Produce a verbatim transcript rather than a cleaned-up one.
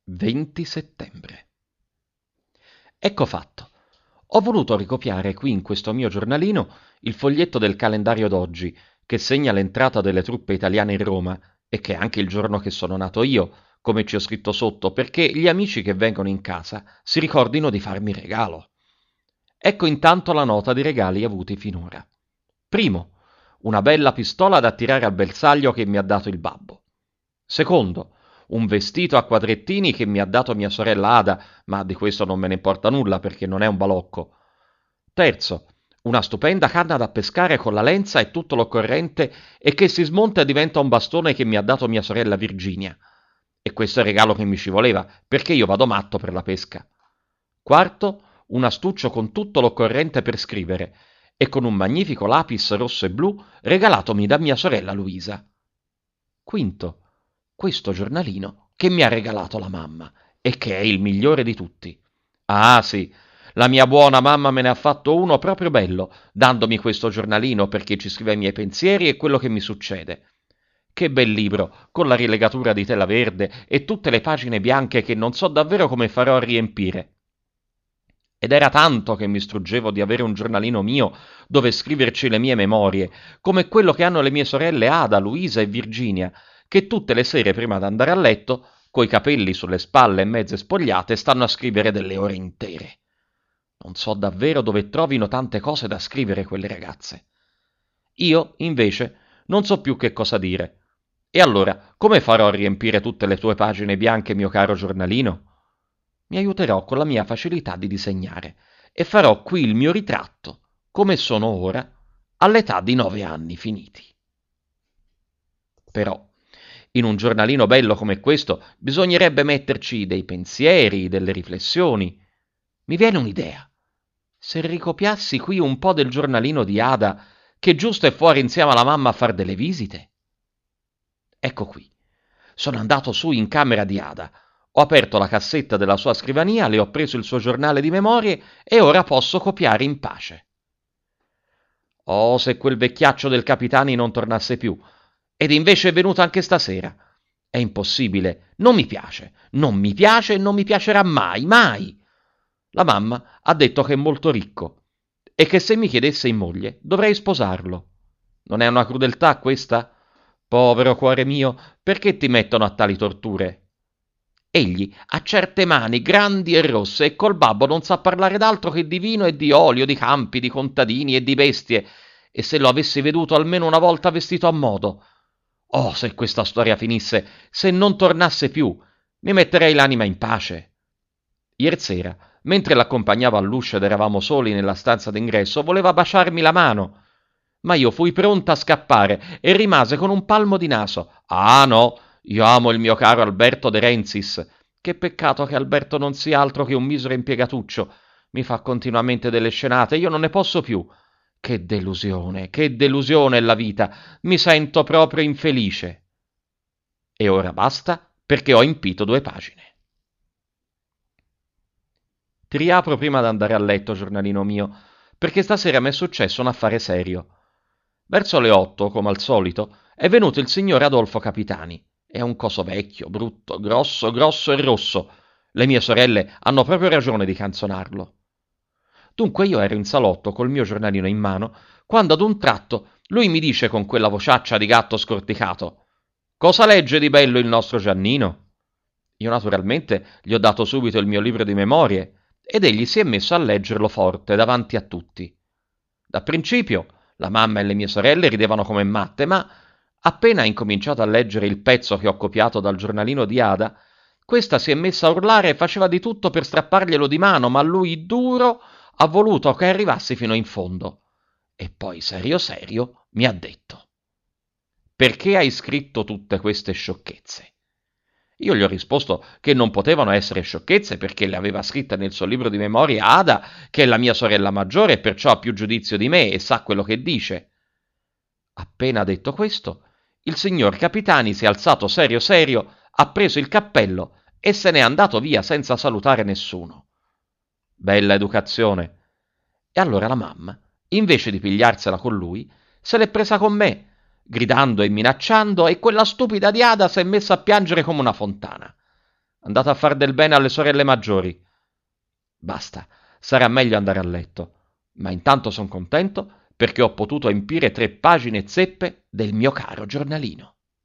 venti settembre. Ecco fatto. Ho voluto ricopiare qui in questo mio giornalino il foglietto del calendario d'oggi, che segna l'entrata delle truppe italiane in Roma, e che è anche il giorno che sono nato io, come ci ho scritto sotto, perché gli amici che vengono in casa si ricordino di farmi regalo. Ecco intanto la nota di regali avuti finora. Primo, una bella pistola da tirare al bersaglio che mi ha dato il babbo. Secondo, un vestito a quadrettini che mi ha dato mia sorella Ada, ma di questo non me ne importa nulla perché non è un balocco. Terzo, una stupenda canna da pescare con la lenza e tutto l'occorrente e che si smonta e diventa un bastone che mi ha dato mia sorella Virginia. E questo è il regalo che mi ci voleva, perché io vado matto per la pesca. Quarto, un astuccio con tutto l'occorrente per scrivere e con un magnifico lapis rosso e blu regalatomi da mia sorella Luisa. Quinto, questo giornalino che mi ha regalato la mamma e che è il migliore di tutti. Ah sì, la mia buona mamma me ne ha fatto uno proprio bello, dandomi questo giornalino perché ci scrive i miei pensieri e quello che mi succede. Che bel libro, con la rilegatura di tela verde e tutte le pagine bianche che non so davvero come farò a riempire. Ed era tanto che mi struggevo di avere un giornalino mio dove scriverci le mie memorie, come quello che hanno le mie sorelle Ada, Luisa e Virginia, che tutte le sere prima d'andare a letto, coi capelli sulle spalle e mezze spogliate, stanno a scrivere delle ore intere. Non so davvero dove trovino tante cose da scrivere quelle ragazze. Io, invece, non so più che cosa dire. E allora, come farò a riempire tutte le tue pagine bianche, mio caro giornalino? Mi aiuterò con la mia facilità di disegnare e farò qui il mio ritratto, come sono ora, all'età di nove anni finiti. Però, in un giornalino bello come questo, bisognerebbe metterci dei pensieri, delle riflessioni. Mi viene un'idea. Se ricopiassi qui un po' del giornalino di Ada, che giusto è fuori insieme alla mamma a far delle visite? Ecco qui. Sono andato su in camera di Ada. Ho aperto la cassetta della sua scrivania, le ho preso il suo giornale di memorie e ora posso copiare in pace. Oh, se quel vecchiaccio del Capitani non tornasse più. Ed invece è venuto anche stasera. È impossibile. Non mi piace. Non mi piace e non mi piacerà mai, mai. La mamma ha detto che è molto ricco e che se mi chiedesse in moglie dovrei sposarlo. Non è una crudeltà questa? Povero cuore mio, perché ti mettono a tali torture? Egli ha certe mani grandi e rosse e col babbo non sa parlare d'altro che di vino e di olio, di campi, di contadini e di bestie, e se lo avessi veduto almeno una volta vestito a modo. Oh, se questa storia finisse, se non tornasse più, mi metterei l'anima in pace. Iersera, mentre l'accompagnavo all'uscio ed eravamo soli nella stanza d'ingresso, voleva baciarmi la mano, ma io fui pronta a scappare e rimase con un palmo di naso. Ah no, io amo il mio caro Alberto De Renzis. Che peccato che Alberto non sia altro che un misero impiegatuccio. Mi fa continuamente delle scenate, io non ne posso più. Che delusione, che delusione è la vita. Mi sento proprio infelice. E ora basta, perché ho impito due pagine. Ti riapro prima d'andare a letto, giornalino mio, perché stasera mi è successo un affare serio. Verso le otto, come al solito, è venuto il signor Adolfo Capitani. È un coso vecchio, brutto, grosso, grosso e rosso. Le mie sorelle hanno proprio ragione di canzonarlo. Dunque io ero in salotto col mio giornalino in mano, quando ad un tratto lui mi dice con quella vociaccia di gatto scorticato: «Cosa legge di bello il nostro Giannino?» Io naturalmente gli ho dato subito il mio libro di memorie ed egli si è messo a leggerlo forte davanti a tutti. Da principio la mamma e le mie sorelle ridevano come matte, ma appena ha incominciato a leggere il pezzo che ho copiato dal giornalino di Ada, questa si è messa a urlare e faceva di tutto per strapparglielo di mano, ma lui, duro, ha voluto che arrivassi fino in fondo. E poi, serio serio, mi ha detto: «Perché hai scritto tutte queste sciocchezze?» Io gli ho risposto che non potevano essere sciocchezze perché le aveva scritte nel suo libro di memorie Ada, che è la mia sorella maggiore e perciò ha più giudizio di me e sa quello che dice. Appena detto questo, il signor Capitani si è alzato serio serio, ha preso il cappello e se n'è andato via senza salutare nessuno. Bella educazione. E allora la mamma, invece di pigliarsela con lui, se l'è presa con me, gridando e minacciando, e quella stupida di Ada si è messa a piangere come una fontana. Andate a far del bene alle sorelle maggiori. Basta, sarà meglio andare a letto. Ma intanto son contento perché ho potuto empire tre pagine zeppe del mio caro giornalino.